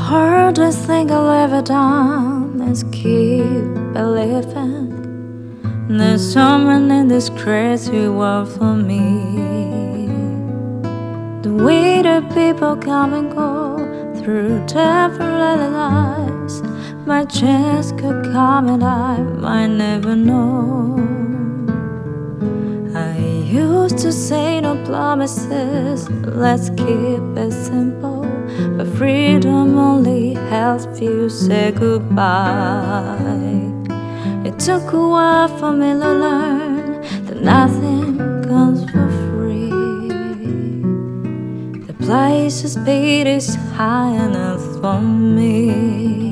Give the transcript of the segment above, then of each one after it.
hardest thing I've ever done is keep believing there's someone in this crazy world for me. The way that people come and go through different lives, my chance could come and I might never know. I used to say no promises, let's keep it simple, but freedom only helps you say goodbye. It took a while for me to learn that nothing comes for free. The price is paid is high enough for me.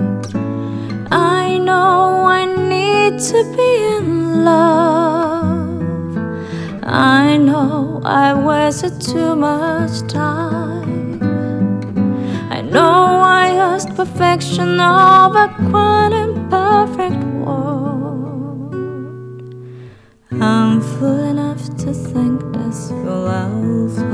I know I need to be in love. I know I wasted too much time. I know I asked perfection of a quite imperfect world. I'm fool enough to think this will love